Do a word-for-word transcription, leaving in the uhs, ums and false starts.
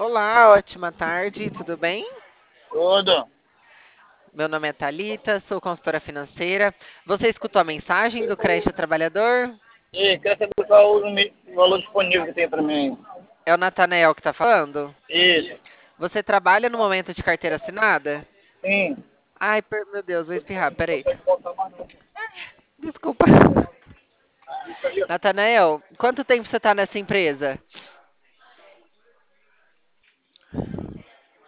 Olá, ótima tarde, tudo bem? Tudo. Meu nome é Thalita, sou consultora financeira. Você escutou a mensagem do crédito trabalhador? E quer saber qual o, limi- o valor disponível que tem para mim? É o Natanael que está falando? Isso. Você trabalha no momento de carteira assinada? Sim. Ai, per- meu Deus, vou espirrar, peraí. Desculpa. Natanael, quanto tempo você está nessa empresa?